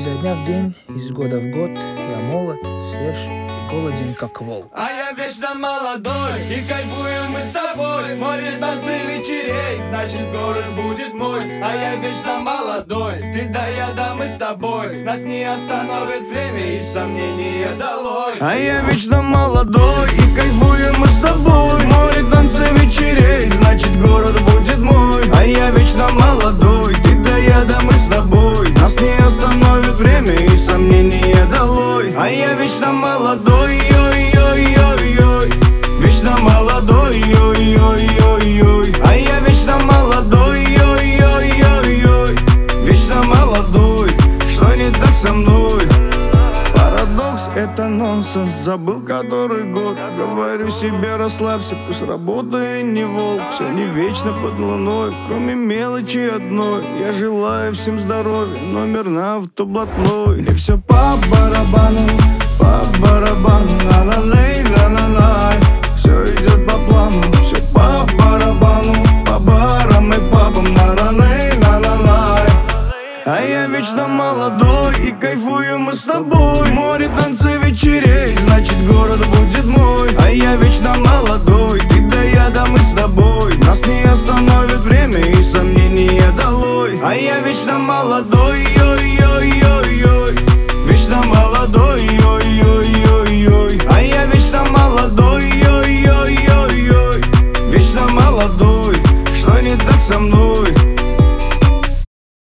Изо дня в день, из года в год я молод, свеж и голоден, как волк. А я вечно молодой, и кайфуем мы с тобой. Море, танцы, вечерей, значит город будет мой. А я вечно молодой, ты да я да мы с тобой. Нас не остановит время и сомнения долой. А я вечно молодой, и кайфуем мы с тобой. Море, танцы, вечерей, значит город будет мой. А я вечно молодой, ты да я да мы с тобой. Нас не остановит время и сомнения долой. А я вечно молодой, ой-ой-ой-ой. Вечно молодой, ой-ой-ой-ой. А я вечно молодой, ой-ой-ой-ой. Вечно молодой, что не так со мной? Парадокс — это нонсенс, забыл который год. Говорю себе, расслабься, пусть работа и не волк. Все не вечно под луной, кроме мелочи одной. Я желаю всем здоровья, номер на автоблатной. Мне все по барабану, на-на-лей, на-на-лай. Все идет по плану, все по барабану, по барам и пабам, на-на-лей, на-на-лай. А я вечно молодой, и кайфую мы с тобой. Море, танцы, вечерей, значит город будет мой. А я вечно молодой, ты да я да мы с тобой. Нас не остановит время и сомнения долой. А я вечно молодой,